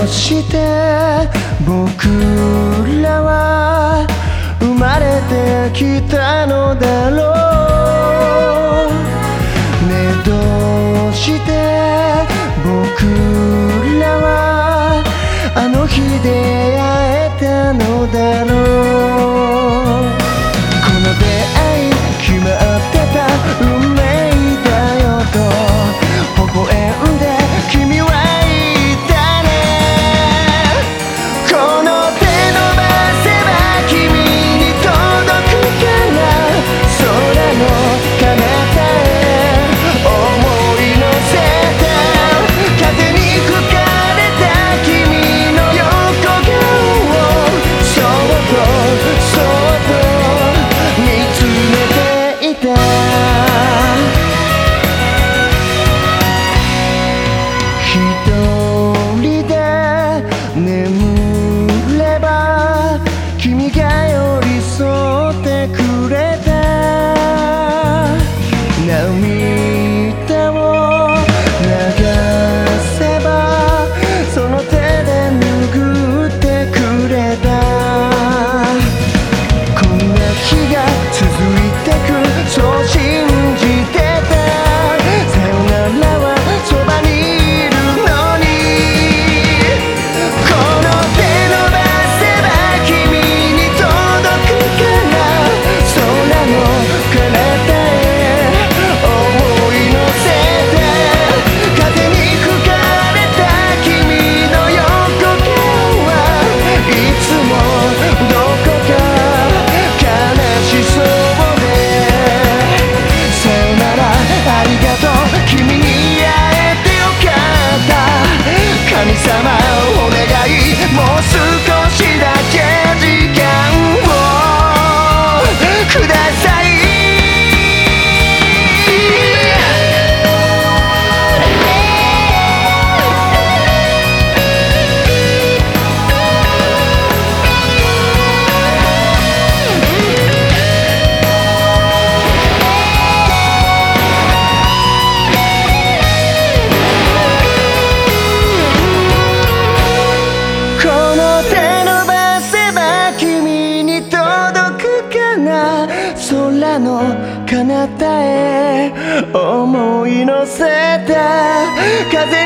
うして僕らは生まれてきたのだろう。ねえどうして僕らはあの日出会えたのだろう。この出会い決まってた運命だよと微笑んで君は言ったね。この手伸ばせば君に届くから空の彼方へ思い乗せて風に吹かれた君の横顔をそっとそっと見つめていた。一人で眠れば君が寄り添ってくれた。涙を流せばその手で拭ってくれた。こんな日が続いてくそう信じてた。さよならはそばにいるのにこの手伸ばせば君に届くから空の彼方へ思い乗せて風に吹かれた君の横顔はいつもどこか悲しそうでさよならありがとう君に会えてよかった。神様お願いもう少しだけ時間をください。この手伸ばせば君に届くかな空の彼方へ思い乗せた風